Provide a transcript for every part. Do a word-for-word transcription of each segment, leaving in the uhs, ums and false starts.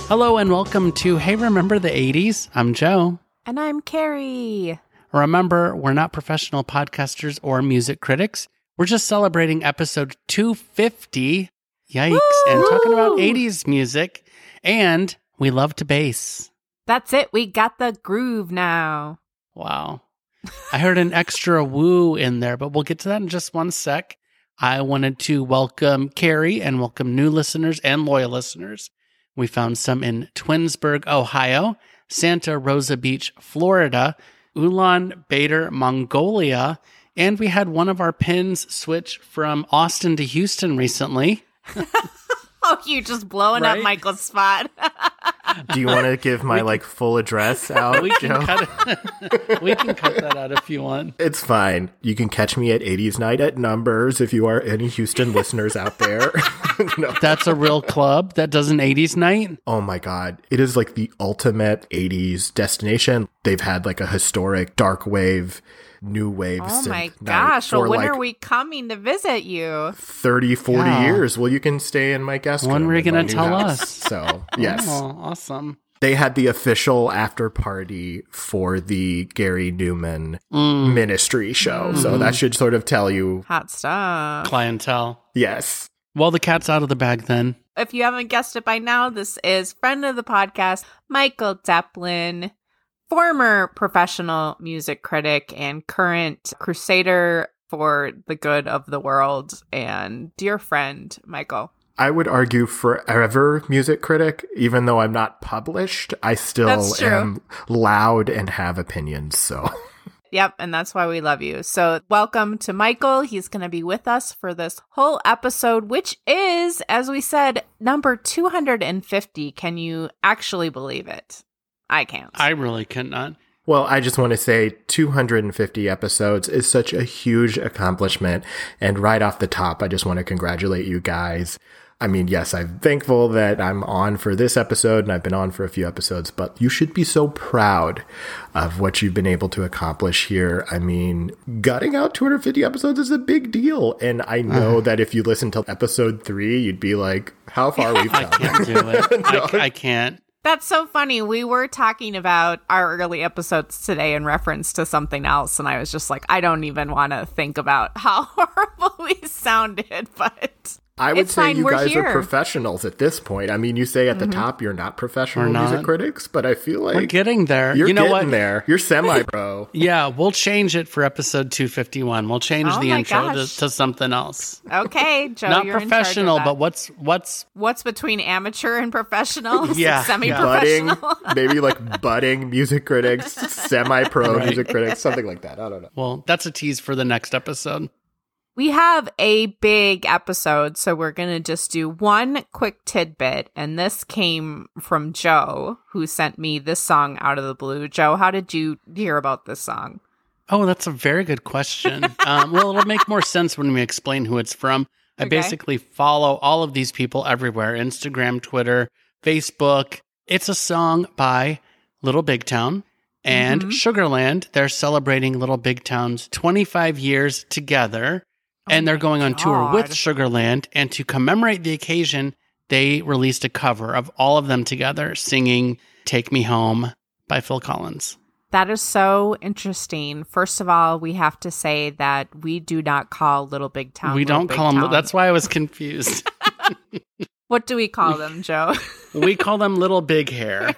Hello and welcome to Hey, Remember the eighties? I'm Joe. And I'm Carrie. Remember, we're not professional podcasters or music critics. We're just celebrating episode two fifty. Yikes. Woo! And talking about eighties music. And we love to bass. That's it. We got the groove now. Wow. I heard an extra woo in there, but we'll get to that in just one sec. I wanted to welcome Carrie and welcome new listeners and loyal listeners. We found some in Twinsburg, Ohio, Santa Rosa Beach, Florida, Ulaanbaatar, Mongolia, and we had one of our pins switch from Austin to Houston recently. Oh, you just blowing Right? up Michael's spot. Do you want to give my like full address out, We can, Joe? cut it. We can cut that out if you want. It's fine. You can catch me at eighties Night at Numbers if you are any Houston listeners out there. No. That's a real club that does an eighties night. Oh my God. It is like the ultimate eighties destination. They've had like a historic dark wave, new wave Oh synth my night gosh. for Well, when like are we coming to visit you? thirty, forty Yeah. years. Well, you can stay in my guest When room. are you in my gonna new tell house. us? So, yes. Oh, awesome. They had the official after party for the Gary Newman Mm. ministry show. So that should sort of tell you, Hot stuff. Clientele. yes. Well, the cat's out of the bag then. If you haven't guessed it by now, this is friend of the podcast, Michael Deplin, former professional music critic and current crusader for the good of the world, and dear friend, Michael. I would argue forever music critic, even though I'm not published, I still That's true. am loud and have opinions. So Yep, and that's why we love you. So welcome to Michael. He's going to be with us for this whole episode, which is, as we said, number two hundred fifty. Can you actually believe it? I can't. I really cannot. well, I just want to say two hundred fifty episodes is such a huge accomplishment. And right off the top, I just want to congratulate you guys. I mean, yes, I'm thankful that I'm on for this episode and I've been on for a few episodes, but you should be so proud of what you've been able to accomplish here. I mean, gutting out two hundred fifty episodes is a big deal. And I know that if you listen to episode three, you'd be like, how far we've I come. can't do it. No. I, I can't. That's so funny. We were talking about our early episodes today in reference to something else, and I was just like, I don't even want to think about how horrible we sounded, but I would it's say fine. you We're guys here. are professionals at this point. I mean, you say at the top you're not professional We're not. music critics, but I feel like We're getting there. you're you know getting what? there. You're semi-pro. Yeah, we'll change it for episode two fifty-one. We'll change Oh the my intro to, gosh. to something else. Okay, Joe, Not you're in charge of professional, that. but what's what's What's between amateur and professional? Yeah, Semi-professional. budding, maybe like budding music critics, semi-pro Right. music critics, something like that. I don't know. well, that's a tease for the next episode. We have a big episode, so we're going to just do one quick tidbit. And this came from Joe, who sent me this song out of the blue. Joe, how did you hear about this song? Oh, that's a very good question. um, well, it'll make more sense when we explain who it's from. I Okay. basically follow all of these people everywhere: Instagram, Twitter, Facebook. It's a song by Little Big Town and Mhm. Sugarland. They're celebrating Little Big Town's twenty-five years together. And Oh they're my going on tour with God. Sugarland. And to commemorate the occasion, they released a cover of all of them together singing Take Me Home by Phil Collins. That is so interesting. First of all, we have to say that we do not call Little Big Town we Little don't Big call them, Town. that's why I was confused. What do we call them, Joe? We call them Little Big Hair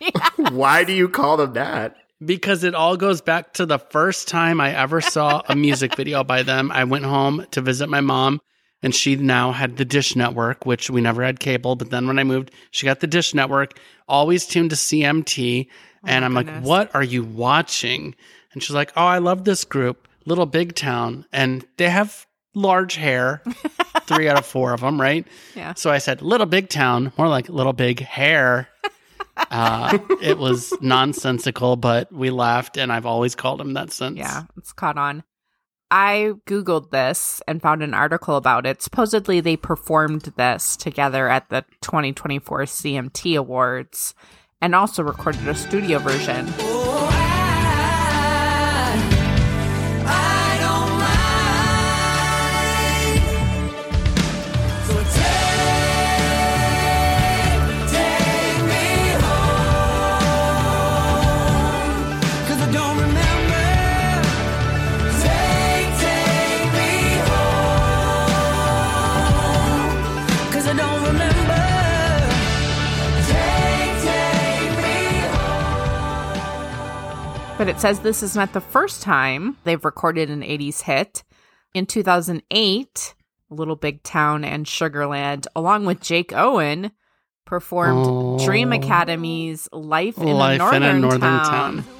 Why do you call them that? because it all goes back to the first time I ever saw a music video by them. I went home to visit my mom, and she now had the Dish Network, which we never had cable. But then when I moved, she got the Dish Network, always tuned to C M T. And my I'm goodness. like, what are you watching? And she's like, oh, I love this group, Little Big Town. And they have large hair, three out of four of them, right? Yeah. So I said, Little Big Town, more like Little Big Hair. Uh, it was nonsensical, but we laughed, and I've always called him that since. Yeah, it's caught on. I Googled this and found an article about it. Supposedly, they performed this together at the twenty twenty-four C M T Awards and also recorded a studio version. So take, take me But it says this is not the first time they've recorded an eighties hit. In two thousand eight, Little Big Town and Sugarland, along with Jake Owen, performed oh. Dream Academy's Life in Life a Northern, in a Northern Town. Town.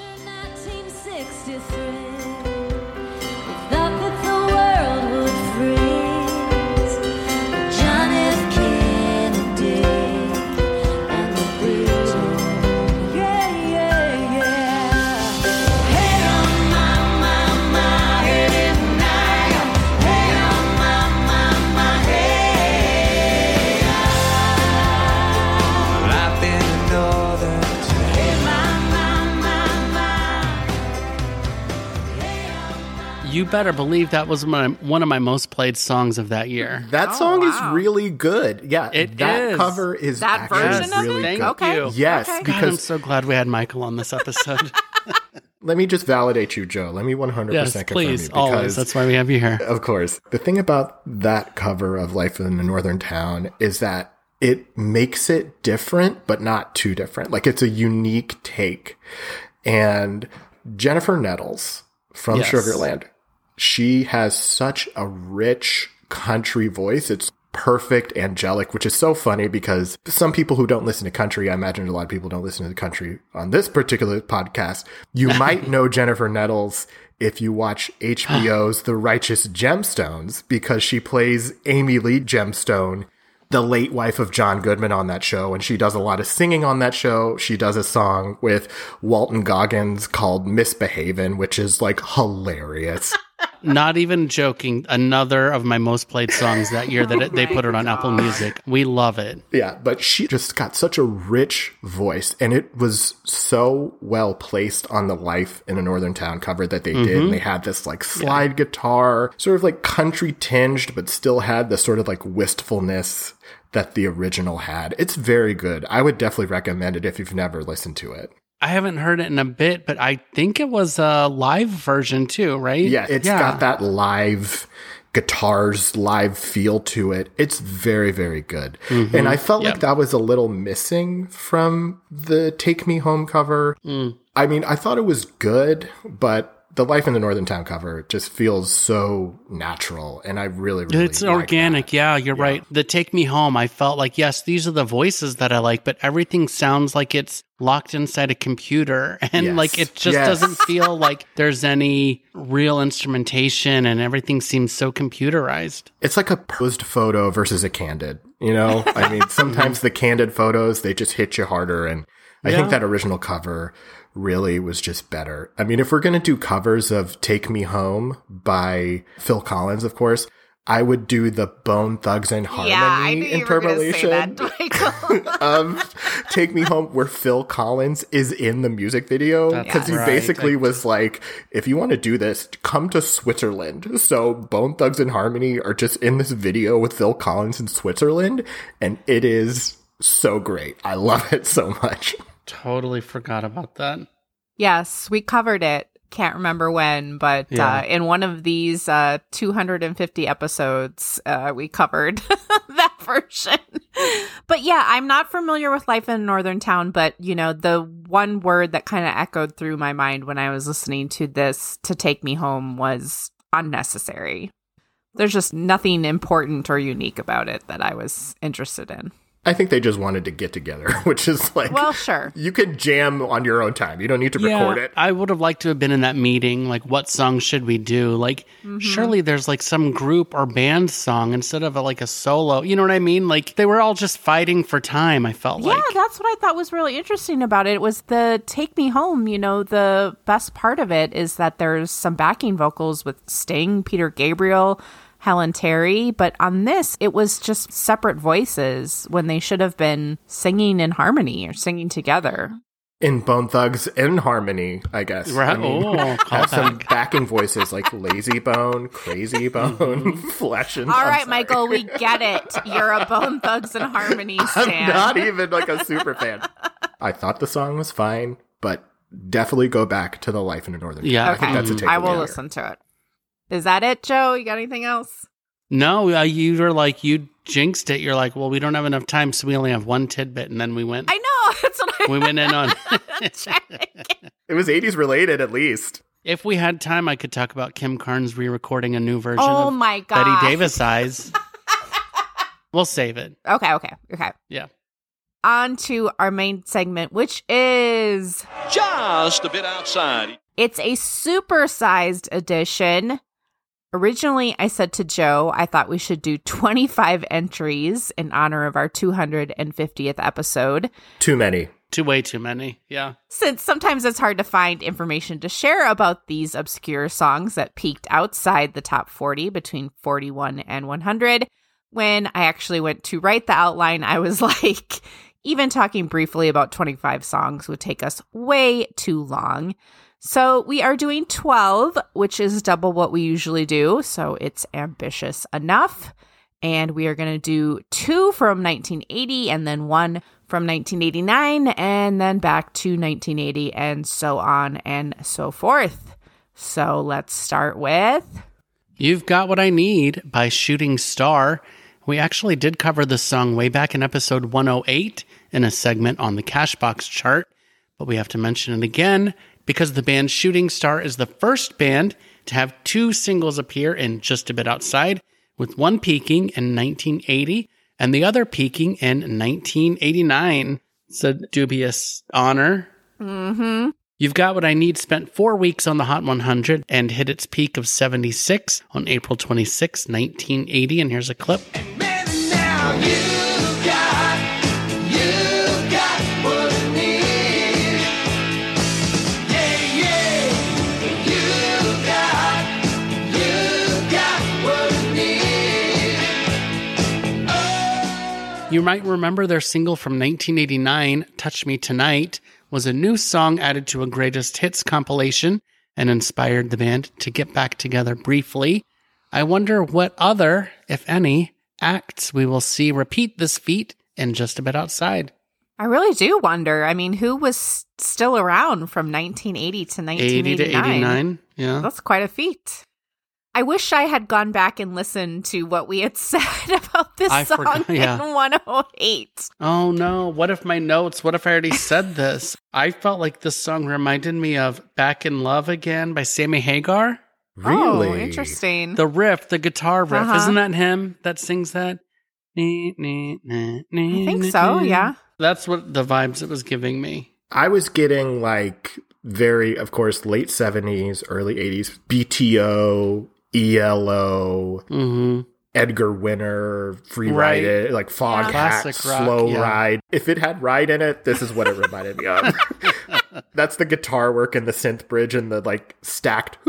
You better believe that was my, one of my most played songs of that year. That Oh, song wow. is really good. Yeah, It that is. cover is That actually version of really it? Thank good. Okay. you. Yes, Okay. God, I'm because so glad we had Michael on this episode. let me just validate you, Joe. Let me one hundred Yes, percent confirm please. you. Because, Always. That's why we have you here. of course, the thing about that cover of Life in a Northern Town is that it makes it different, but not too different. Like, it's a unique take. And Jennifer Nettles from Yes. Sugarland, she has such a rich country voice. It's perfect, angelic, which is so funny because some people who don't listen to country, I imagine a lot of people don't listen to the country on this particular podcast. You might know Jennifer Nettles if you watch H B O's The Righteous Gemstones, because she plays Amy Lee Gemstone, the late wife of John Goodman on that show, and she does a lot of singing on that show. She does a song with Walton Goggins called Misbehavin', which is like hilarious. Not even joking. Another of my most played songs that year that it, they put it on Apple Music. We love it. Yeah, but she just got such a rich voice, and it was so well placed on the Life in a Northern Town cover that they did. And they had this like slide guitar, sort of like country tinged, but still had the sort of like wistfulness that the original had. It's very good. I would definitely recommend it if you've never listened to it. I haven't heard it in a bit, but I think it was a live version too, right? Yeah, it's got that live guitars, live feel to it. It's very, very good. Mm-hmm. And I felt Yep. like that was a little missing from the Take Me Home cover. Mm. I mean, I thought it was good, but the Life in the Northern Town cover just feels so natural, and I really, really It's like organic. that. Yeah, you're Yeah. right. The Take Me Home, I felt like, yes, these are the voices that I like, but everything sounds like it's locked inside a computer. And Yes. like, it just Yes. doesn't feel like there's any real instrumentation, and everything seems so computerized. It's like a posed photo versus a candid, you know? I mean, sometimes the candid photos, they just hit you harder, and I Yeah. think that original cover really was just better. I mean, if we're going to do covers of Take Me Home by Phil Collins, of course, I would do the Bone Thugs and Harmony Yeah, I knew you were going to say interpolation that, Michael. of Take Me Home, where Phil Collins is in the music video, That's because he right. basically I- was like, if you want to do this, come to Switzerland. So Bone Thugs and Harmony are just in this video with Phil Collins in Switzerland, and it is so great. I love it so much. Totally forgot about that. Yes, we covered it. Can't remember when, but Yeah. uh, in one of these uh, two hundred fifty episodes, uh, we covered that version. But yeah, I'm not familiar with Life in a Northern Town, but you know, the one word that kind of echoed through my mind when I was listening to this to Take Me Home was unnecessary. There's just nothing important or unique about it that I was interested in. I think they just wanted to get together, which is like, Well, sure. you can jam on your own time. You don't need to record it. I would have liked to have been in that meeting. Like, what song should we do? Like, Mm-hmm. surely there's like some group or band song instead of a, like a solo. You know what I mean? Like, they were all just fighting for time, I felt Yeah, like. that's what I thought was really interesting about it. It was the Take Me Home. You know, the best part of it is that there's some backing vocals with Sting, Peter Gabriel, Helen Terry. But on this, it was just separate voices when they should have been singing in harmony or singing together. In Bone Thugs in Harmony, I guess. Right. I mean, Oh, have some callback. backing voices like Lazy Bone, Crazy Bone, Flesh and... All I'm right, sorry. Michael, we get it. You're a Bone Thugs and Harmony stan. I'm not even like a super fan. I thought the song was fine, but definitely go back to the Life in a Northern Town. Yeah. I think that's a Mhm. takeaway. I will here. listen to it. Is that it, Joe? You got anything else? No, uh, you were like, you jinxed it. You're like, well, we don't have enough time, so we only have one tidbit. And then we went I know. Oh, that's what I We went in on. It was eighties related, at least. If we had time, I could talk about Kim Carnes re-recording a new version Oh of my God. Betty Davis Eyes. We'll save it. Okay, okay, okay. Yeah. On to our main segment, which is just a bit outside. It's a supersized edition. Originally, I said to Joe, I thought we should do twenty-five entries in honor of our two hundred fiftieth episode. Too many. Too way too many. Yeah. Since sometimes it's hard to find information to share about these obscure songs that peaked outside the top forty between forty-one and one hundred. When I actually went to write the outline, I was like, even talking briefly about twenty-five songs would take us way too long. So we are doing twelve, which is double what we usually do. So it's ambitious enough. And we are going to do two from nineteen eighty and then one from nineteen eighty-nine and then back to nineteen eighty and so on and so forth. So let's start with You've Got What I Need by Shooting Star. We actually did cover this song way back in episode one oh eight in a segment on the Cashbox chart, but we have to mention it again because the band Shooting Star is the first band to have two singles appear in Just a Bit Outside, with one peaking in nineteen eighty and the other peaking in nineteen eighty-nine. It's a dubious honor. Mm-hmm. You've Got What I Need spent four weeks on the Hot one hundred and hit its peak of seventy-six on April twenty-sixth, nineteen eighty. And here's a clip. And baby, now you got, you got what I need. Yeah, yeah. You got, you got what I need. Oh. You might remember their single from nineteen eighty-nine, Touch Me Tonight, was a new song added to a greatest hits compilation and inspired the band to get back together briefly. I wonder what other, if any, acts we will see repeat this feat in Just a Bit Outside. I really do wonder. I mean, who was still around from nineteen eighty to nineteen eighty-nine? eighty to eighty-nine, yeah. That's quite a feat. I wish I had gone back and listened to what we had said about this I song forgot, yeah. in one oh eight. Oh no, what if my notes, what if I already said this? I felt like this song reminded me of Back in Love Again by Sammy Hagar. Really? Oh, interesting. The riff, the guitar riff, Uh-huh. isn't that him that sings that? I I think so, yeah. That's what the vibes it was giving me. I was getting like very, of course, late seventies, early eighties, B T O, E L O, Mm-hmm. Edgar Winter, Free Right. Ride It, like Fog Yeah. Hat, Classic rock, Slow yeah. Ride. If it had Ride in it, this is what it reminded me of. That's the guitar work and the synth bridge and the like stacked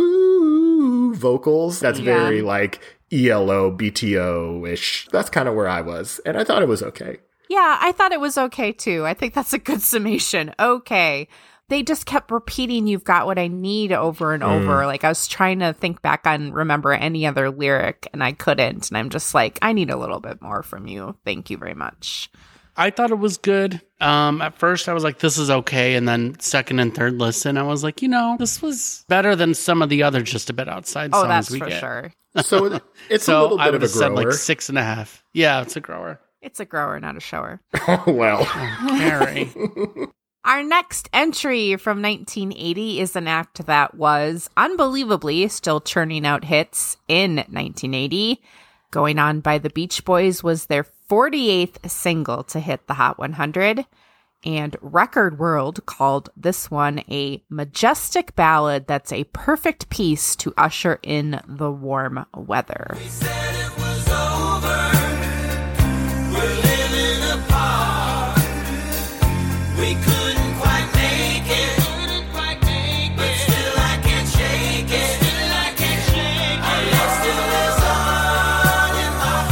ooh vocals. That's Yeah. very like E L O, B T O-ish. That's kind of where I was. And I thought it was okay. Yeah, I thought it was okay too. I think that's a good summation. Okay. They just kept repeating You've Got What I Need over and over. Like I was trying to think back on remember any other lyric and I couldn't. And I'm just like, I need a little bit more from you. Thank you very much. I thought it was good. Um, at first, I was like, this is okay. And then second and third listen, I was like, you know, this was better than some of the other Just a Bit Outside Oh, songs that's we for get. sure. So it- it's a So little I bit would of have a said grower. like six and a half. Yeah, it's a grower. It's a grower, not a shower. Oh, well. Carrie. Our next entry from nineteen eighty is an act that was unbelievably still churning out hits in nineteen eighty. Going On by the Beach Boys was their forty-eighth single to hit the Hot one hundred. And Record World called this one a majestic ballad that's a perfect piece to usher in the warm weather. Said it was over. We're living apart. We couldn't quite make it. But still I can't shake it. Still I can't shake it. Our love still lives on in my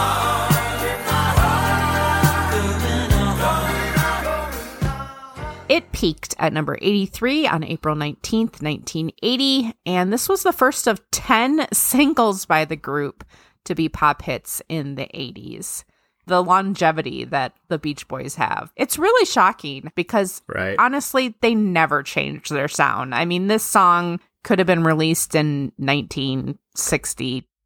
heart. Living on. It peaked at number eighty-three on April nineteenth, nineteen eighty, and this was the first of ten singles by the group to be pop hits in the eighties. The longevity that the Beach Boys have. It's really shocking because Right. honestly, they never changed their sound. I mean, this song could have been released in nineteen sixty,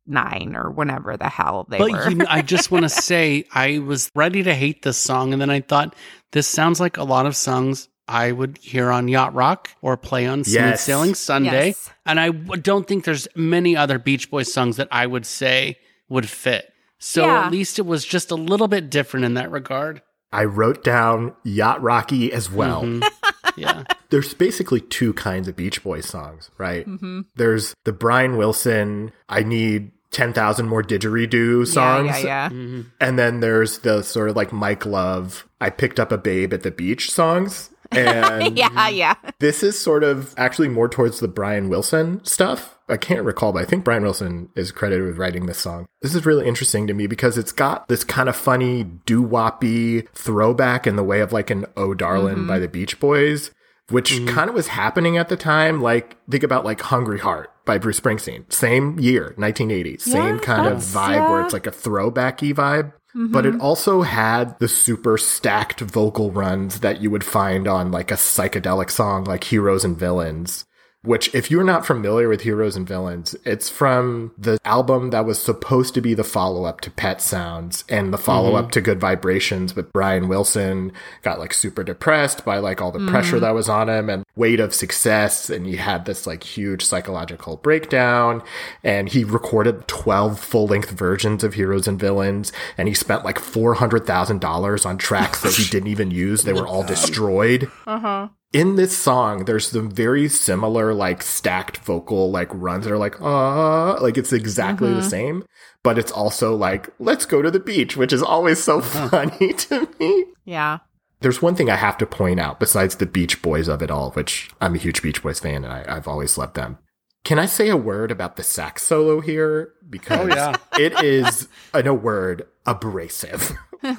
nine or whenever the hell they But were. you know, I just want to say, I was ready to hate this song, and then I thought, this sounds like a lot of songs I would hear on Yacht Rock or play on Smooth Yes. Sailing Sunday. Yes. And I w- don't think there's many other Beach Boys songs that I would say would fit. So Yeah. at least it was just a little bit different in that regard. I wrote down Yacht Rocky as well. Mhm. Yeah. There's basically two kinds of Beach Boys songs, right? Mhm. There's the Brian Wilson, I need ten thousand more didgeridoo songs. Yeah, yeah, yeah. Mhm. And then there's the sort of like Mike Love, I picked up a babe at the beach songs. And yeah, yeah. this is sort of actually more towards the Brian Wilson stuff. I can't recall, but I think Brian Wilson is credited with writing this song. This is really interesting to me because it's got this kind of funny doo-woppy throwback in the way of like an Oh Darlin' Mm-hmm. by the Beach Boys, which Mm-hmm. kind of was happening at the time. Like, think about like Hungry Heart by Bruce Springsteen. Same year, nineteen eighty. Same Yeah, kind of that's- vibe where yeah. it's like a throwbacky vibe. But it also had the super stacked vocal runs that you would find on like a psychedelic song like Heroes and Villains, which if you're not familiar with Heroes and Villains, it's from the album that was supposed to be the follow-up to Pet Sounds and the follow-up to Good Vibrations, but Brian Wilson got like super depressed by like all the pressure that was on him and weight of success, and he had this like huge psychological breakdown, and he recorded twelve full-length versions of Heroes and Villains, and he spent like four hundred thousand dollars on tracks that he didn't even use. They were all destroyed. Uh-huh. In this song, there's some very similar, like, stacked vocal, like, runs that are like, ah, like, it's exactly the same, but it's also like, let's go to the beach, which is always so funny to me. Yeah. There's one thing I have to point out besides the Beach Boys of it all, which I'm a huge Beach Boys fan and I, I've always loved them. Can I say a word about the sax solo here? Because Oh, yeah. it is, in a word, abrasive.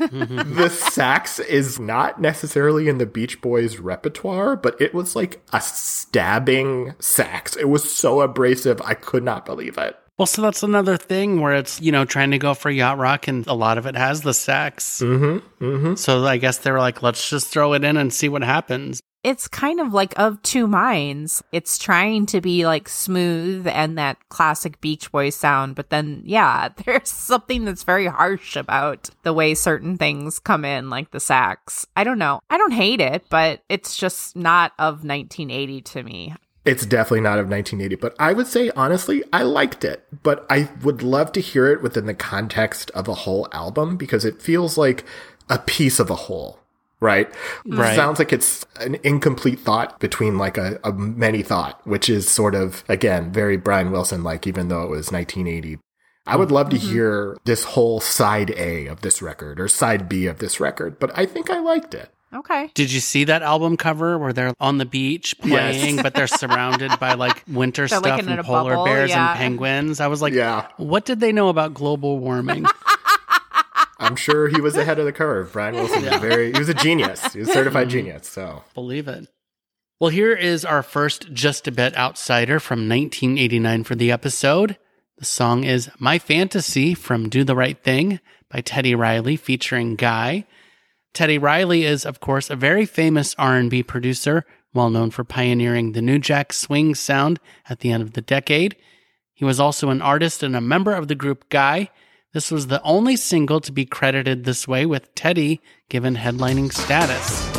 The sax is not necessarily in the Beach Boys repertoire, but it was like a stabbing sax. It was so abrasive, I could not believe it. Well, so that's another thing where it's, you know, trying to go for Yacht Rock, and a lot of it has the sax. Mm-hmm. Mm-hmm. So I guess they were like, let's just throw it in and see what happens. It's kind of like of two minds. It's trying to be like smooth and that classic Beach Boys sound, but then, yeah, there's something that's very harsh about the way certain things come in, like the sax. I don't know. I don't hate it, but it's just not of nineteen eighty to me. It's definitely not of nineteen eighty, but I would say, honestly, I liked it. But I would love to hear it within the context of a whole album because it feels like a piece of a whole. Right? Right. Sounds like it's an incomplete thought between like a, a many thought, which is sort of, again, very Brian Wilson like, even though it was nineteen eighty. I would love to hear this whole side A of this record or side B of this record, but I think I liked it. Okay. Did you see that album cover where they're on the beach playing, Yes. but they're surrounded by like winter They're, stuff like, in and a polar bubble, bears yeah. and penguins? I was like, Yeah. what did they know about global warming? I'm sure he was ahead of the curve. Brian Wilson was very, he was a genius. He was a certified genius. So Believe it. Well, here is our first Just a Bit outsider from nineteen eighty-nine for the episode. The song is My Fantasy from Do the Right Thing by Teddy Riley featuring Guy. Teddy Riley is, of course, a very famous R and B producer, well known for pioneering the New Jack Swing sound at the end of the decade. He was also an artist and a member of the group Guy. This was the only single to be credited this way, with Teddy given headlining status.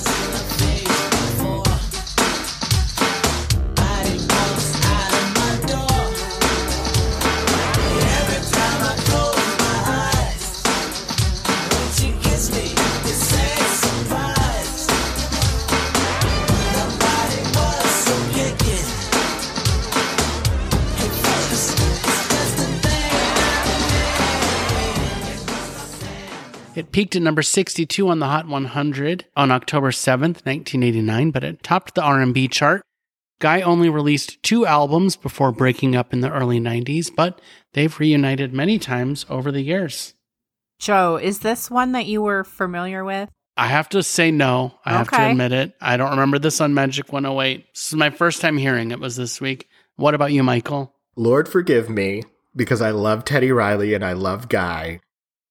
It peaked at number sixty-two on the Hot one hundred on October seventh, nineteen eighty-nine, but it topped the R and B chart. Guy only released two albums before breaking up in the early nineties, but they've reunited many times over the years. Joe, is this one that you were familiar with? I have to say no. I have to Okay. admit it. I don't remember this on Magic one oh eight. This is my first time hearing it was this week. What about you, Michael? Lord forgive me because I love Teddy Riley and I love Guy.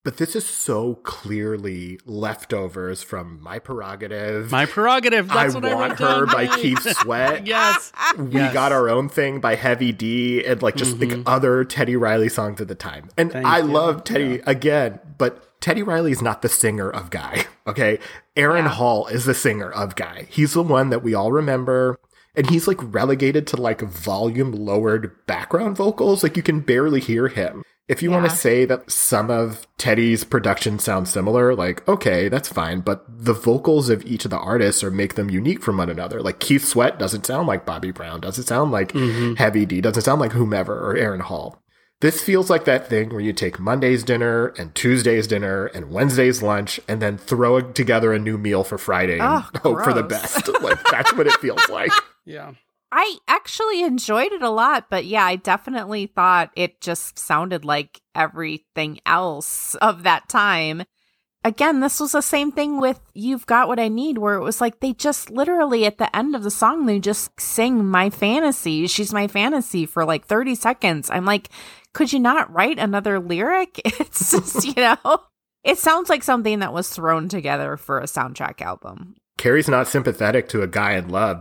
But this is so clearly leftovers from My Prerogative. My Prerogative. That's I what I Want wrote Her down. by Keith Sweat. Yes. We Yes. Got Our Own Thing by Heavy D, and like just like other Teddy Riley songs at the time. And Thank I you. love Teddy again, but Teddy Riley is not the singer of Guy. Okay. Aaron Yeah. Hall is the singer of Guy. He's the one that we all remember. And he's like relegated to like volume lowered background vocals. Like you can barely hear him. If you Yeah. want to say that some of Teddy's production sounds similar, like, okay, that's fine. But the vocals of each of the artists are make them unique from one another. Like Keith Sweat doesn't sound like Bobby Brown, doesn't sound like Heavy D, doesn't sound like whomever or Aaron Hall. This feels like that thing where you take Monday's dinner and Tuesday's dinner and Wednesday's lunch and then throw together a new meal for Friday and Oh, hope for the gross. best. Like that's what it feels like. Yeah. I actually enjoyed it a lot, but yeah, I definitely thought it just sounded like everything else of that time. Again, this was the same thing with You've Got What I Need, where it was like they just literally at the end of the song, they just sing My Fantasy. She's my fantasy for like thirty seconds. I'm like, could you not write another lyric? It's just, you know, it sounds like something that was thrown together for a soundtrack album. Carrie's not sympathetic to a guy in love.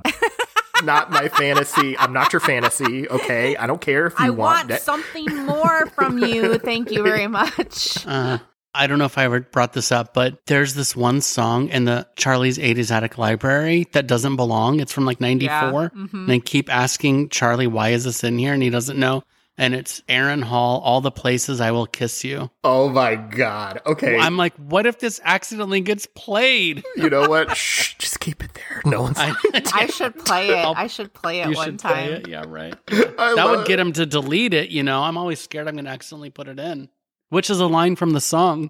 Not my fantasy. I'm not your fantasy. Okay. I don't care if you I want, want that. something more from you. Thank you very much. Uh, I don't know if I ever brought this up, but there's this one song in the Charlie's eighties Attic Library that doesn't belong. It's from like ninety-four. Yeah. Mhm. And they keep asking Charlie, why is this in here? And he doesn't know. And it's Aaron Hall, All the Places I Will Kiss You. Oh my God. Okay. I'm like, what if this accidentally gets played? You know what? Shh, just keep it there. No one's. I, I should play it. I'll- I should play it you one should play time. it. Yeah, right. I That love would get him to delete it, you know. I'm always scared I'm going to accidentally put it in, which is a line from the song.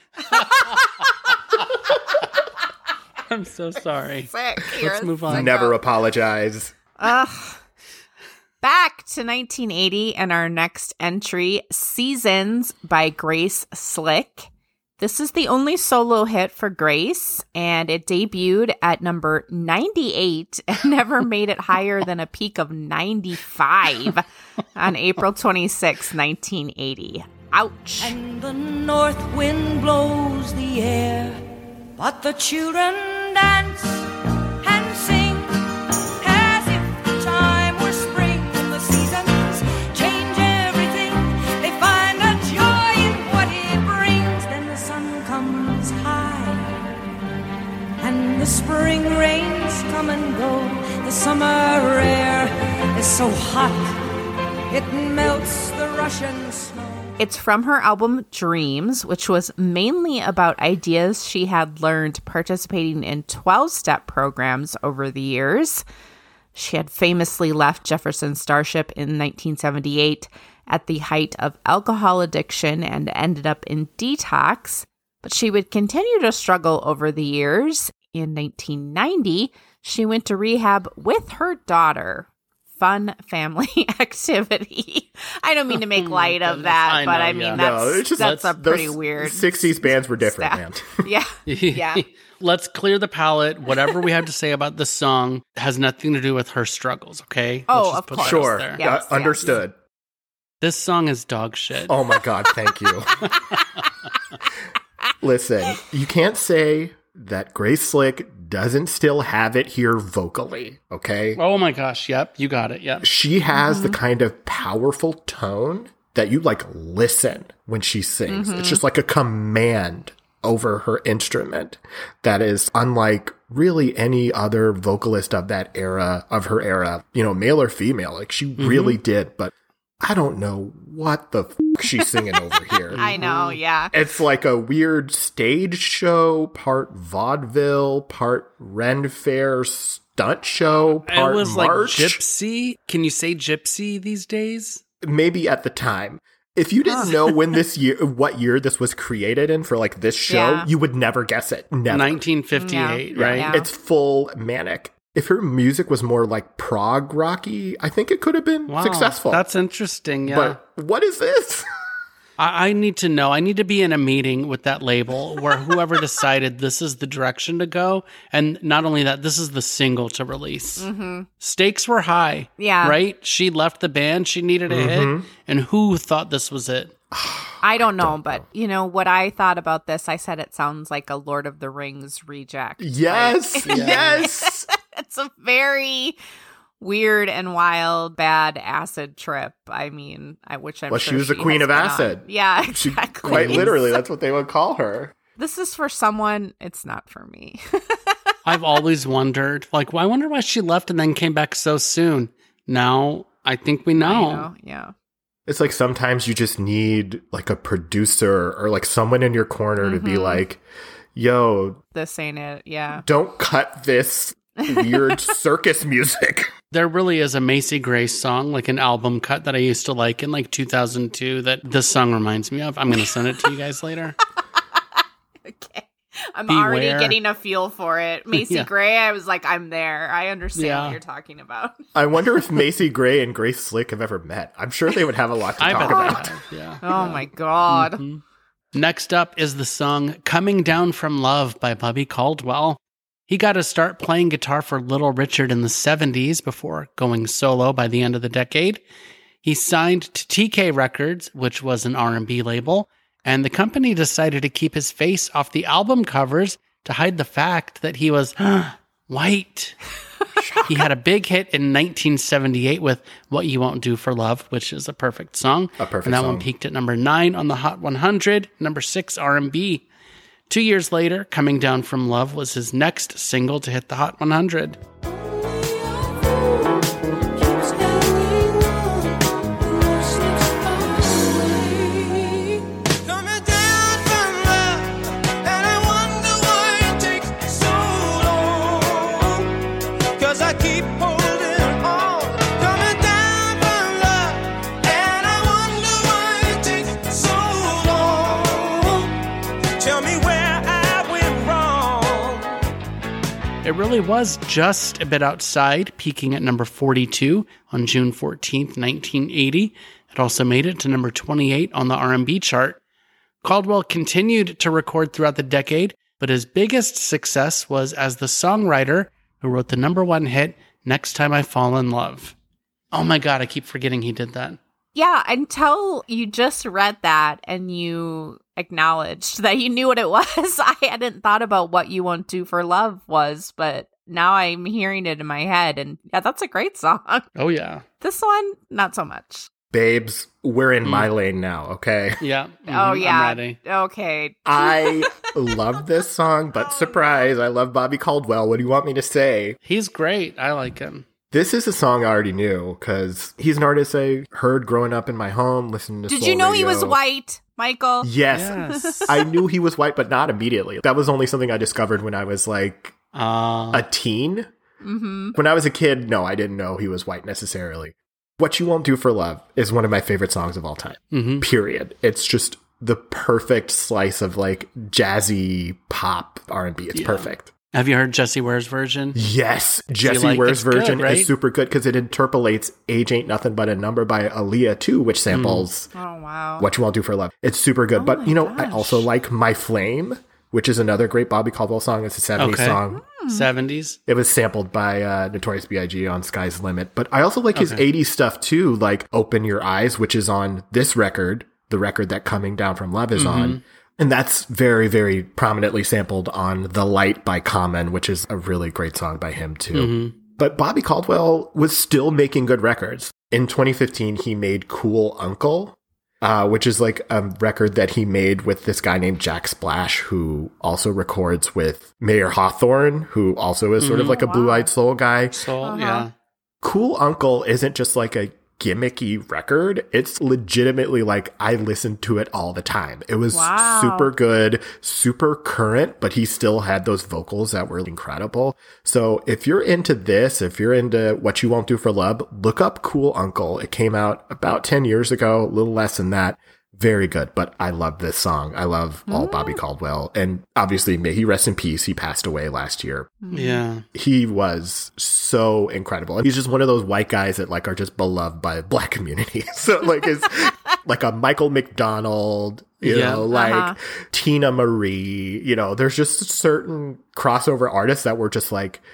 I'm so sorry. Sick. Let's You're a move on. sicko. Never apologize. Ugh. Back to nineteen eighty and our next entry, Seasons by Grace Slick. This is the only solo hit for Grace, and it debuted at number ninety-eight and never made it higher than a peak of ninety-five on April twenty-sixth, nineteen eighty. Ouch. And the north wind blows the air, but the children dance and sing as if the time were spring. The seasons change everything. They find a joy in what it brings. Then the sun comes high, and the spring rains come and go. The summer air is so hot, it melts the Russian snow. It's from her album Dreams, which was mainly about ideas she had learned participating in twelve-step programs over the years. She had famously left Jefferson Starship in nineteen seventy-eight at the height of alcohol addiction and ended up in detox, but she would continue to struggle over the years. In nineteen ninety, she went to rehab with her daughter. Fun family activity. I don't mean to make Oh my light of goodness. that, I but know, I mean, yeah. that's, No, it's just- that's a Those pretty weird. sixties bands were different, stat. man. Yeah. Yeah. Let's clear the palate. Whatever we have to say about this song has nothing to do with her struggles, okay? Oh, Let's just of put course. those Sure. there. Yes, Uh, yes. understood. This song is dog shit. Oh my God. Thank you. Listen, you can't say that Grace Slick doesn't still have it here vocally, okay? Oh my gosh. Yep. You got it. Yep. She has the kind of powerful tone that you like listen when she sings. It's just like a command over her instrument that is unlike really any other vocalist of that era, of her era, you know, male or female. Like she really did, but I don't know what the f- she's singing over here. I know. Yeah. It's like a weird stage show, part vaudeville, part Ren Fair stunt show, part It was march. like gypsy. Can you say gypsy these days? Maybe at the time. If you didn't know when this year, what year this was created in for like this show, Yeah. you would never guess it. Never. nineteen fifty-eight, Yeah. right? Yeah. It's full manic. If her music was more like prog rocky, I think it could have been Wow, successful. That's interesting. Yeah. But what is this? I, I need to know. I need to be in a meeting with that label where whoever decided this is the direction to go. And not only that, this is the single to release. Mm-hmm. Stakes were high. Yeah. Right? She left the band. She needed a hit. And who thought this was it? I don't know, but you know what I thought about this? I said it sounds like a Lord of the Rings reject. Yes, Like- yes. It's a very weird and wild, bad acid trip. I mean, I which I'm Well, sure she was the queen has of been on. acid. Yeah, She, exactly. quite literally, that's what they would call her. This is for someone. It's not for me. I've always wondered, like, well, I wonder why she left and then came back so soon. Now I think we I know. know, yeah. It's like sometimes you just need like a producer or like someone in your corner to be Mhm. like, yo, This ain't it. Yeah. don't cut this weird circus music. There really is a Macy Gray song, like an album cut that I used to like in like two thousand two that this song reminds me of. I'm going to send it to you guys later. Okay. I'm Beware. already getting a feel for it. Macy Yeah. Gray, I was like, I'm there. I understand Yeah. what you're talking about. I wonder if Macy Gray and Grace Slick have ever met. I'm sure they would have a lot to I talk bet about. they have, yeah. Oh my God. Mhm. Next up is the song Coming Down from Love by Bobby Caldwell. He got to start playing guitar for Little Richard in the seventies before going solo by the end of the decade. He signed to T K Records, which was an R and B label, and the company decided to keep his face off the album covers to hide the fact that he was white. He had a big hit in nineteen seventy-eight with What You Won't Do for Love, which is a perfect song. A perfect And that song. one peaked at number nine on the Hot one hundred, number six R and B. Two years later, Coming Down from Love was his next single to hit the Hot one hundred. Coming down from love, and I wonder why it takes so long. 'Cause I keep holding on. Coming down from love, and I wonder why it takes so long. Tell me where I went wrong. It really was just a bit outside, peaking at number forty-two on June fourteenth, nineteen eighty. It also made it to number twenty-eight on the R and B chart. Caldwell continued to record throughout the decade, but his biggest success was as the songwriter who wrote the number one hit, Next Time I Fall in Love. Oh my God, I keep forgetting he did that. Yeah, until you just read that and you acknowledged that you knew what it was. I hadn't thought about What You Won't Do for Love was, but now I'm hearing it in my head. And yeah, that's a great song. Oh yeah. This one, not so much. Babes, we're in Mm. my lane now, okay? Yeah. Oh, Mhm, yeah. I'm ready. Okay. I love this song, but surprise, I love Bobby Caldwell. What do you want me to say? He's great. I like him. This is a song I already knew because he's an artist I heard growing up in my home, listening to Did soul you know he was radio. white, Michael? Yes. Yes. I knew he was white, but not immediately. That was only something I discovered when I was like Uh, a teen. Mm-hmm. When I was a kid, no, I didn't know he was white necessarily. What You Won't Do for Love is one of my favorite songs of all time. mhm. Period. It's just the perfect slice of like jazzy pop R and B. It's Yeah. perfect. Have you heard Jessie Ware's version? Yes, Jesse like- Ware's it's good, version right? is super good because it interpolates Age Ain't Nothing But a Number by Aaliyah too, which samples Oh, wow. What You Won't Do for Love. It's super good. Oh but, my you know, I gosh. also like My Flame, which is another great Bobby Caldwell song. It's a seventies Okay. song. seventies. It was sampled by uh, Notorious B I G on Sky's Limit. But I also like his Okay. eighties stuff too, like Open Your Eyes, which is on this record, the record that Coming Down from Love is Mm-hmm. on. And that's very, very prominently sampled on The Light by Common, which is a really great song by him too. Mm-hmm. But Bobby Caldwell was still making good records. In twenty fifteen, he made Cool Uncle, uh, which is like a record that he made with this guy named Jack Splash, who also records with Mayer Hawthorne, who also is sort of Mhm. like a Wow. blue-eyed soul guy. So, Uh-huh. yeah. Cool Uncle isn't just like a gimmicky record. It's legitimately like I listened to it all the time. It was Wow. super good, super current, but he still had those vocals that were incredible. So if you're into this, if you're into What You Won't Do for Love, look up Cool Uncle. It came out about ten years ago, a little less than that. Very good, but I love this song. I love all Bobby Caldwell. And obviously, may he rest in peace. He passed away last year. Yeah. He was so incredible. He's just one of those white guys that like are just beloved by the black community. So like is like a Michael McDonald, you Yeah. know, like Uh-huh. Tina Marie, you know, there's just certain crossover artists that were just like,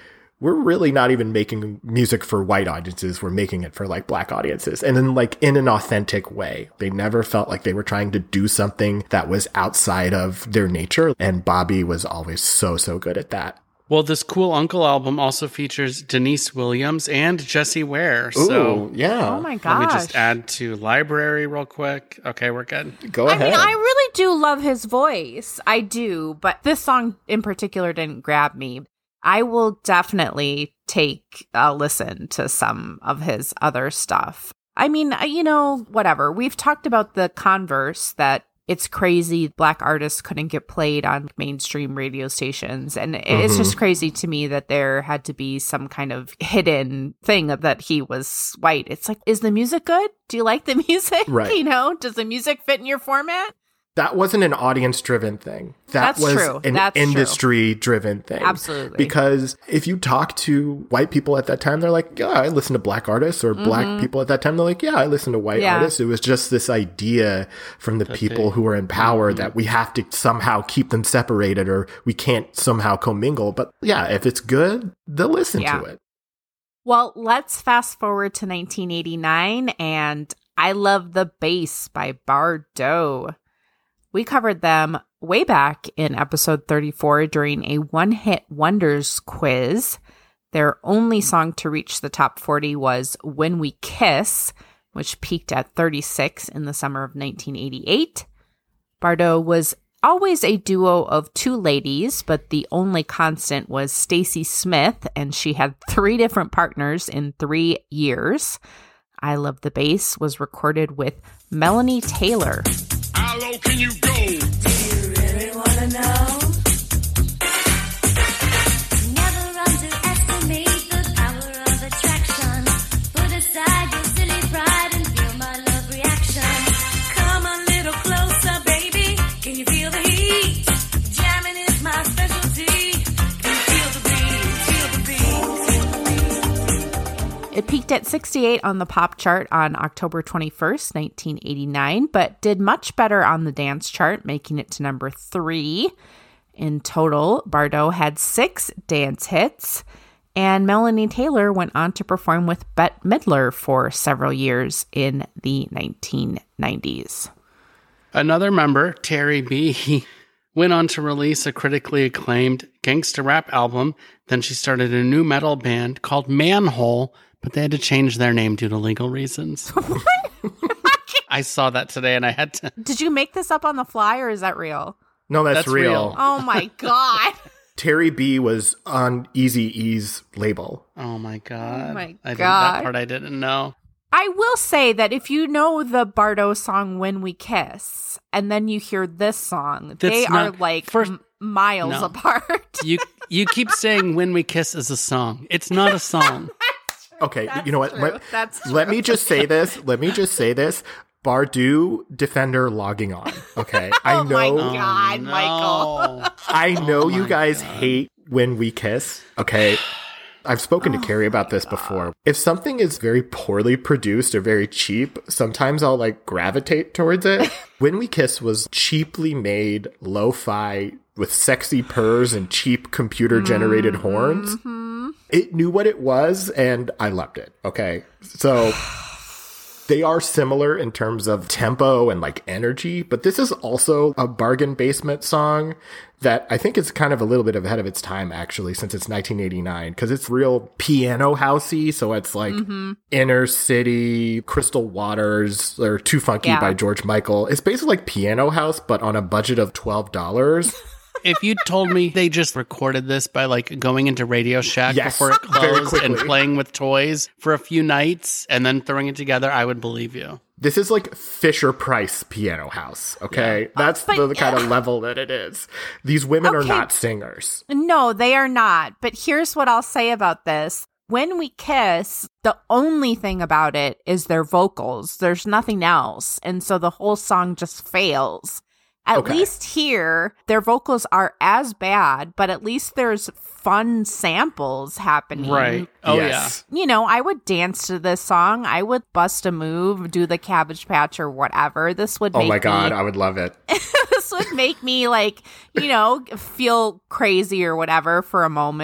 we're really not even making music for white audiences. We're making it for like black audiences. And then like in an authentic way. They never felt like they were trying to do something that was outside of their nature. And Bobby was always so, so good at that. Well, this Cool Uncle album also features Denise Williams and Jessie Ware. So, Ooh, yeah. Oh my let gosh. me just add to library real quick. Okay, we're good. Go I ahead. mean, I really do love his voice. I do, but this song in particular didn't grab me. I will definitely take a listen to some of his other stuff. I mean, you know, whatever. We've talked about the converse that it's crazy black artists couldn't get played on mainstream radio stations. And it's just crazy to me that there had to be some kind of hidden thing that he was white. It's like, is the music good? Do you like the music? Right. You know, does the music fit in your format? That wasn't an audience-driven thing. That That's was true. an That's true. industry-driven thing. Absolutely. Because if you talk to white people at that time, they're like, yeah, I listen to black artists. Or black people at that time, they're like, yeah, I listen to white Yeah. artists. It was just this idea from the people they- who were in power that we have to somehow keep them separated or we can't somehow commingle. But yeah, if it's good, they'll listen Yeah. to it. Well, let's fast forward to nineteen eighty-nine and I Love the Bass by Bardot. We covered them way back in episode thirty-four during a one-hit wonders quiz. Their only song to reach the top forty was When We Kiss, which peaked at thirty-six in the summer of nineteen eighty-eight. Bardot was always a duo of two ladies, but the only constant was Stacy Smith, and she had three different partners in three years. I Love the Bass was recorded with Melanie Taylor. How low can you go? Do you really wanna know? Never underestimate the power of attraction. Put aside your silly pride and feel my love reaction. Come a little closer, baby. Can you feel the heat? Jamming is my specialty. Can you feel the beat? Feel the beat. It peaked at sixty-eight on the pop chart on October twenty-first, nineteen eighty-nine, but did much better on the dance chart, making it to number three. In total, Bardot had six dance hits, and Melanie Taylor went on to perform with Bette Midler for several years in the nineteen nineties. Another member, Terry B, went on to release a critically acclaimed gangsta rap album. Then she started a new metal band called Manhole, but they had to change their name due to legal reasons. I saw that today and I had to. Did you make this up on the fly, or is that real? No, that's, That's real. real. Oh my God. Terry B was on Eazy-E's label. Oh my God. Oh my I didn't- That God. part I didn't know. I will say that if you know the Bardot song When We Kiss, and then you hear this song, they That's are not- like first- m- miles No. apart. You you keep saying When We Kiss is a song. It's not a song. Okay, That's you know what? true. Let, That's let true. me just say this. Let me just say this. Bardot Defender logging on. Okay, I Oh my know. God, Michael. No. I know you my guys God. hate When We Kiss. Okay. I've spoken to Carrie about this before. If something is very poorly produced or very cheap, sometimes I'll like gravitate towards it. When We Kiss was cheaply made, lo-fi, with sexy purrs and cheap computer generated horns. It knew what it was and I loved it. Okay. So they are similar in terms of tempo and like energy, but this is also a bargain basement song that I think is kind of a little bit ahead of its time, actually, since it's nineteen eighty-nine, because it's real piano housey. So it's like Inner City, Crystal Waters, or Too Funky Yeah. by George Michael. It's basically like piano house, but on a budget of twelve dollars. If you told me they just recorded this by like going into Radio Shack Yes, before it very closed and quickly. playing with toys for a few nights and then throwing it together, I would believe you. This is like Fisher Price Piano House, okay? That's But- the, the kind of level that it is. These women are Okay. not singers. No, they are not. But here's what I'll say about this. When We Kiss, the only thing about it is their vocals. There's nothing else. And so the whole song just fails. At Okay. least here, their vocals are as bad, but at least there's fun samples happening. Right. Oh, Yes. You know, I would dance to this song. I would bust a move, do the Cabbage Patch or whatever. This would Oh make my God, me I would love it. this would make me like, you know, feel crazy or whatever for a moment.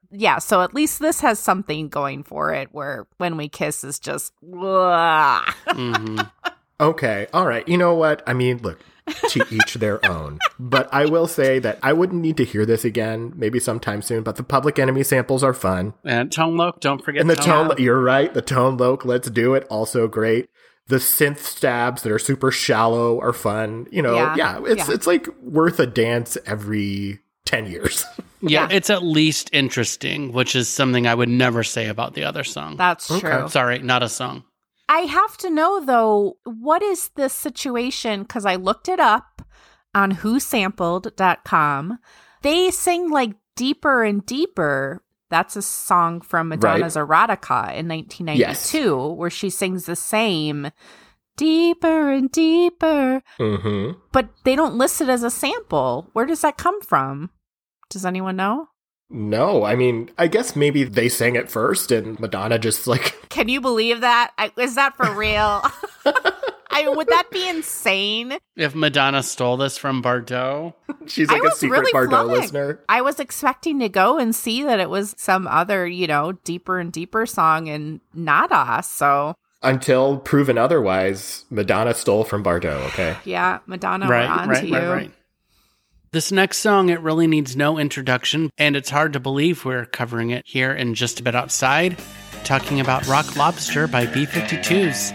Yeah, so at least this has something going for it where When We Kiss is just, ugh. Mm-hmm. Okay, all right. You know what? I mean, look, to each their own. But I will say that I wouldn't need to hear this again, maybe sometime soon, but the Public Enemy samples are fun. And Tone Loc, don't forget And the Tone tone, you're right, the Tone Loc, let's do it, also great. The synth stabs that are super shallow are fun. You know, yeah, Yeah, it's yeah. it's like worth a dance every ten years. Yeah, Yeah. it's at least interesting, which is something I would never say about the other song. That's Okay. true. Sorry, not a song. I have to know, though, what is this situation? Because I looked it up on who sampled dot com. They sing like Deeper and Deeper. That's a song from Madonna's Erotica in nineteen ninety-two, where she sings the same Deeper and Deeper. Mm-hmm. But they don't list it as a sample. Where does that come from? Does anyone know? No, I mean, I guess maybe they sang it first and Madonna just like, Can you believe that? I, is that for real? I, would that be insane? If Madonna stole this from Bardot, she's I like a was secret really Bardot flummoxed. listener. I was expecting to go and see that it was some other, you know, Deeper and Deeper song and nada. So, Until proven otherwise, Madonna stole from Bardot, okay? yeah, Madonna, right, we're on right, to you. right, right. This next song, it really needs no introduction, and it's hard to believe we're covering it here in Just a Bit Outside, talking about Rock Lobster by B fifty-twos.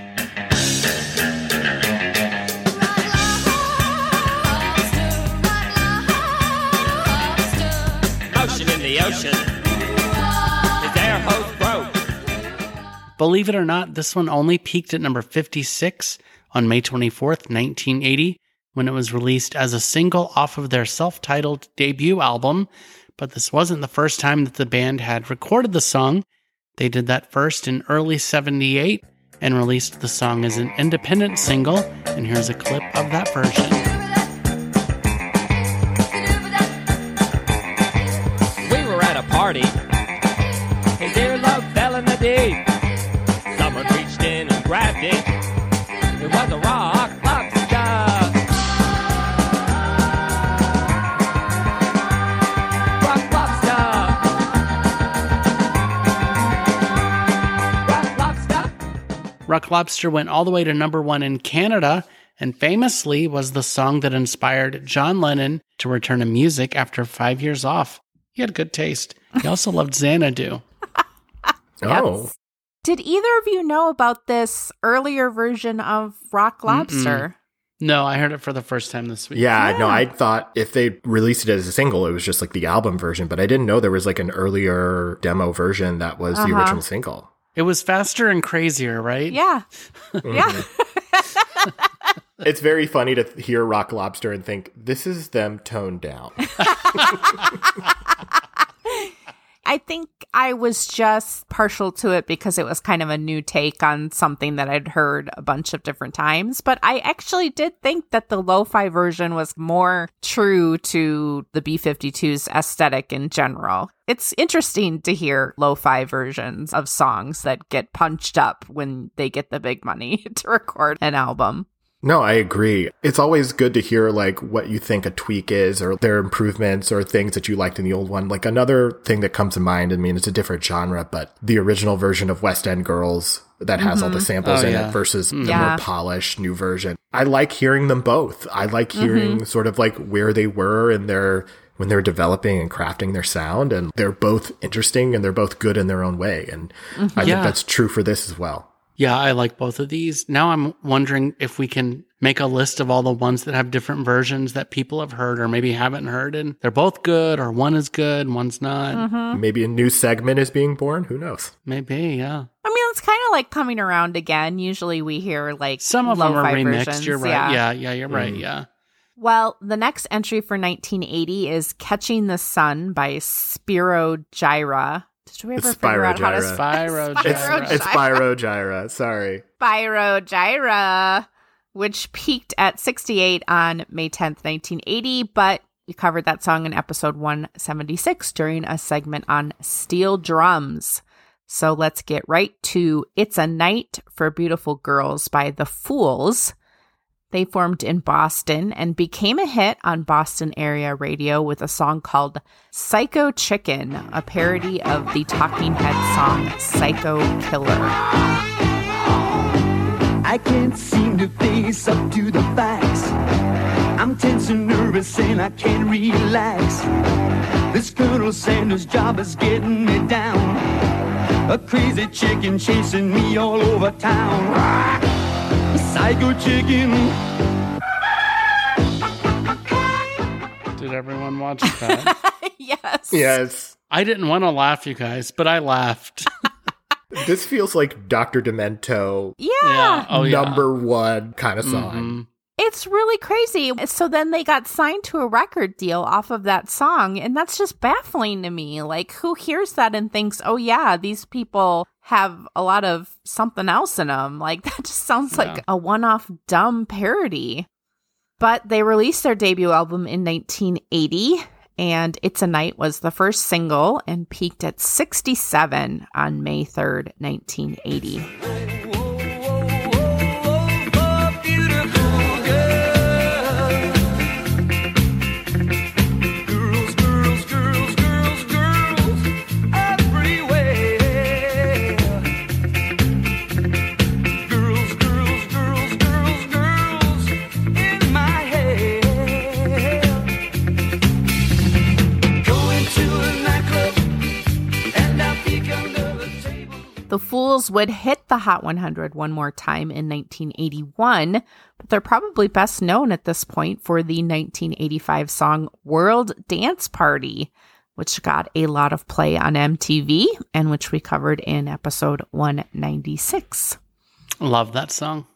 Ocean in the ocean. His air hose broke. Believe it or not, this one only peaked at number fifty-six on May twenty-fourth, nineteen eighty, when it was released as a single off of their self-titled debut album. But this wasn't the first time that the band had recorded the song. They did that first in early seventy-eight and released the song as an independent single. And here's a clip of that version. We were at a party. His dear love fell in the deep. Someone reached in and grabbed it. It was a rock lobster. Rock lobster. Rock lobster. Rock Lobster went all the way to number one in Canada and famously was the song that inspired John Lennon to return to music after five years off. He had good taste. He also loved Xanadu. Oh. Did either of you know about this earlier version of Rock Lobster? No, I heard it for the first time this week. Yeah, Yeah. no, I thought if they released it as a single, it was just like the album version, but I didn't know there was like an earlier demo version that was the Uh-huh. original single. It was faster and crazier, right? Yeah. Yeah. It's very funny to hear Rock Lobster and think, this is them toned down. I think I was just partial to it because it was kind of a new take on something that I'd heard a bunch of different times. But I actually did think that the lo-fi version was more true to the B fifty-two's aesthetic in general. It's interesting to hear lo-fi versions of songs that get punched up when they get the big money to record an album. No, I agree. It's always good to hear like what you think a tweak is or their improvements or things that you liked in the old one. Like another thing that comes to mind, I mean, it's a different genre, but the original version of West End Girls that has all the samples Oh, in yeah. it versus the Yeah. more polished new version. I like hearing them both. I like hearing sort of like where they were in their when they're developing and crafting their sound, and they're both interesting and they're both good in their own way. And I Yeah. think that's true for this as well. Yeah, I like both of these. Now I'm wondering if we can make a list of all the ones that have different versions that people have heard or maybe haven't heard. And they're both good, or one is good and one's not. Maybe a new segment is being born. Who knows? Maybe, yeah. I mean, it's kind of like coming around again. Usually we hear like Some of them are lo-fi remixed. versions. You're right. Yeah, yeah, you're right. Yeah. Well, the next entry for nineteen eighty is Catching the Sun by Spiro Gyra. Did we ever It's figure out how to Spyro Spyro Spyro It's, Gyra. it's Spyro Gyra. Sorry. Spyro Gyra, which peaked at sixty-eight on May tenth, nineteen eighty, but we covered that song in episode one seventy-six during a segment on steel drums. So let's get right to It's a Night for Beautiful Girls by The Fools. They formed in Boston and became a hit on Boston area radio with a song called Psycho Chicken, a parody of the Talking Heads song Psycho Killer. I can't seem to face up to the facts. I'm tense and nervous and I can't relax. This Colonel Sanders job is getting me down. A crazy chicken chasing me all over town. Psycho chicken. Did everyone watch that? Yes. Yes. I didn't want to laugh, you guys, but I laughed. This feels like Doctor Demento Yeah. Yeah. Oh, yeah. number one kind of song. Mhm. It's really crazy. So then they got signed to a record deal off of that song. And that's just baffling to me. Like, who hears that and thinks, oh, yeah, these people have a lot of something else in them? Like, that just sounds like Yeah. a one-off dumb parody. But they released their debut album in nineteen eighty. And It's a Night was the first single and peaked at sixty-seven on May third, nineteen eighty. The Fools would hit the Hot one hundred one more time in nineteen eighty-one, but they're probably best known at this point for the nineteen eighty-five song World Dance Party, which got a lot of play on M T V and which we covered in episode one ninety-six. Love that song.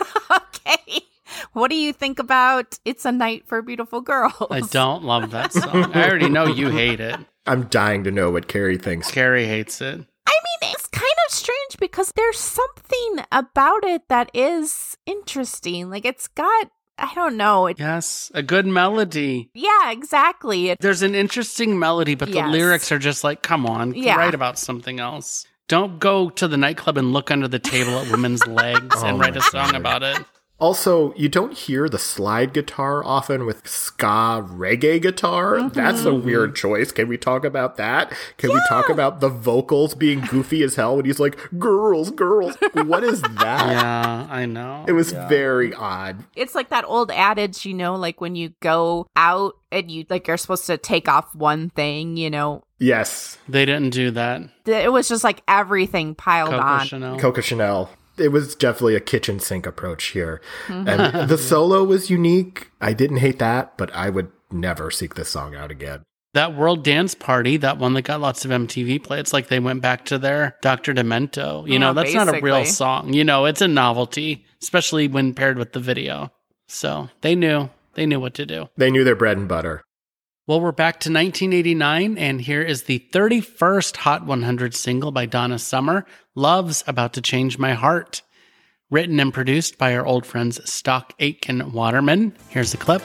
Okay. What do you think about It's a Night for Beautiful Girls? I don't love that song. I already know you hate it. I'm dying to know what Carrie thinks. Carrie hates it. I mean, it's kind of strange because there's something about it that is interesting. Like, it's got, I don't know. It, Yes, a good melody. yeah, exactly. It, There's an interesting melody, but the Yes. lyrics are just like, come on, Yeah. write about something else. Don't go to the nightclub and look under the table at women's legs Oh and write a my song God. about it. Also, you don't hear the slide guitar often with ska reggae guitar. Mm-hmm. That's a weird choice. Can we talk about that? Can we talk about the vocals being goofy as hell when he's like, girls, girls? What is that? Yeah, I know. It was very odd. it's like that old adage, you know, like when you go out and you, like, you're supposed to take off one thing, you know. Yes. They didn't do that. Th- It was just like everything piled Coco on. Chanel. Coco Chanel. It was definitely a kitchen sink approach here. And the solo was unique. I didn't hate that, but I would never seek this song out again. That World Dance Party, that one that got lots of M T V play, it's like they went back to their Doctor Demento. You Yeah, know, that's not a real basically. song. You know, it's a novelty, especially when paired with the video. So they knew. They knew what to do. They knew their bread and butter. Well, we're back to nineteen eighty-nine, and here is the thirty-first Hot one hundred single by Donna Summer, Love's About to Change My Heart. Written and produced by our old friends Stock Aitken Waterman. Here's the clip.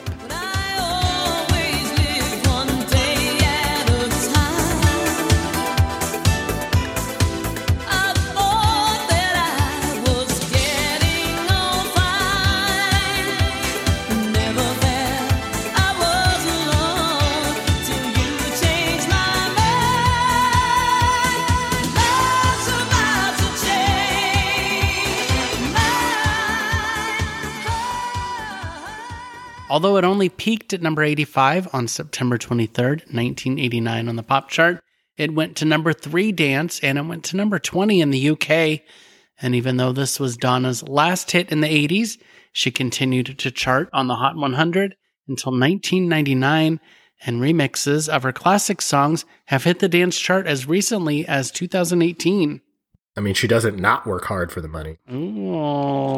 Although it only peaked at number eighty-five on September twenty-third, nineteen eighty-nine on the pop chart, it went to number three dance and it went to number twenty in the U K. And even though this was Donna's last hit in the eighties, she continued to chart on the Hot one hundred until nineteen ninety-nine, and remixes of her classic songs have hit the dance chart as recently as two thousand eighteen. I mean, she doesn't not work hard for the money. Ooh.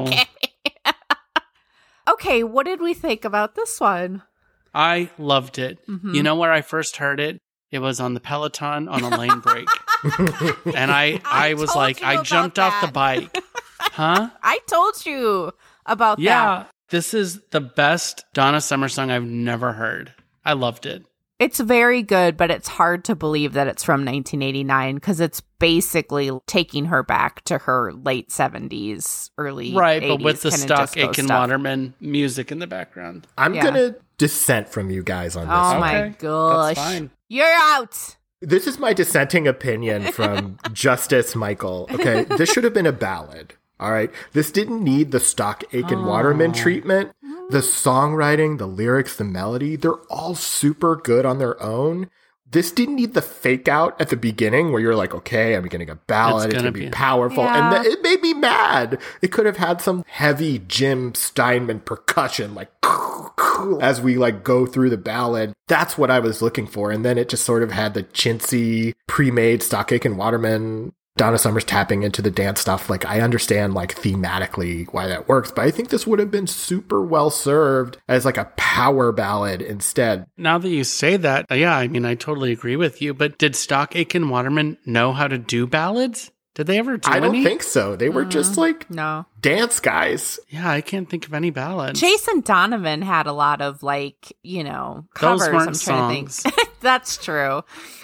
Okay, what did we think about this one? I loved it. Mhm. You know where I first heard it? It was on the Peloton on a lane break. And I, I, I was told like, you I about jumped off the that. bike. Huh? I told you about that. Yeah. This is the best Donna Summer song I've never heard. I loved it. It's very good, but it's hard to believe that it's from nineteen eighty-nine because it's basically taking her back to her late seventies, early Right, eighties, but with the kinda stock disco Aiken stuff. Waterman music in the background. I'm Yeah. going to dissent from you guys on this. Oh one. my Okay, gosh. that's fine. You're out. This is my dissenting opinion from Justice Michael. Okay, this should have been a ballad. All right, this didn't need the stock Aiken Waterman treatment. The songwriting, the lyrics, the melody, they're all super good on their own. This didn't need the fake out at the beginning where you're like, okay, I'm getting a ballad. It's, It's going gonna to be be- powerful. Yeah. And th- it made me mad. It could have had some heavy Jim Steinman percussion, like, as we like go through the ballad. That's what I was looking for. And then it just sort of had the chintzy, pre-made stock Aiken Waterman, Donna Summers tapping into the dance stuff. Like, I understand, like, thematically why that works, but I think this would have been super well served as like a power ballad instead. Now that you say that, yeah, I mean, I totally agree with you. But did stock Aiken Waterman know how to do ballads? Did they ever do I don't any? think so. They were just like No. dance guys. Yeah, I can't think of any ballads. Jason Donovan had a lot of, like, you know, Those covers. weren't I'm trying songs. to think. That's true.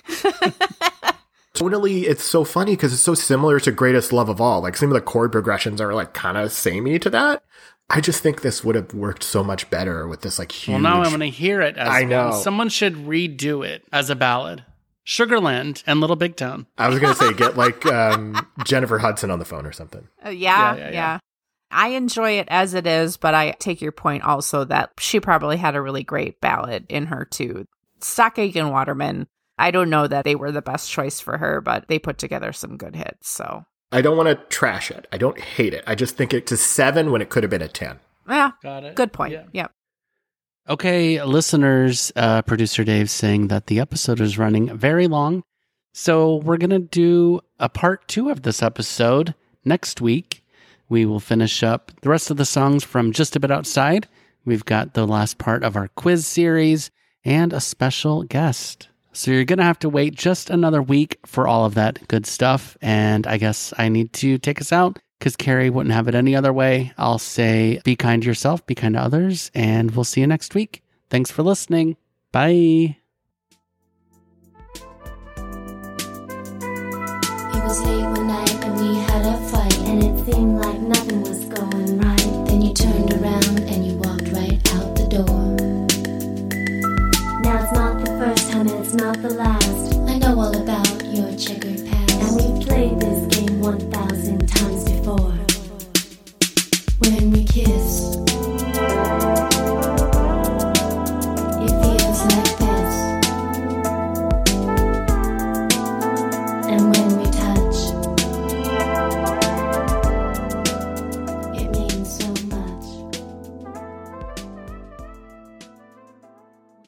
Totally, it's so funny because it's so similar to Greatest Love of All. Like, some of the chord progressions are like kind of samey to that. I just think this would have worked so much better with this like huge. Well, now I'm going to hear it as I know. one. Someone should redo it as a ballad. Sugarland and Little Big Town. I was gonna say get like um, Jennifer Hudson on the phone or something. Uh, yeah, Yeah, yeah, yeah, yeah. I enjoy it as it is, but I take your point also that she probably had a really great ballad in her too. Stock Aiken Waterman, I don't know that they were the best choice for her, but they put together some good hits. So I don't want to trash it. I don't hate it. I just think it's a seven when it could have been a ten. yeah, Got it. good point. Yeah. Yep. Okay, listeners, uh, producer Dave saying that the episode is running very long. So we're going to do a part two of this episode next week. We will finish up the rest of the songs from Just a Bit Outside. We've got the last part of our quiz series and a special guest. So you're going to have to wait just another week for all of that good stuff. And I guess I need to take us out because Carrie wouldn't have it any other way. I'll say be kind to yourself, be kind to others, and we'll see you next week. Thanks for listening. Bye.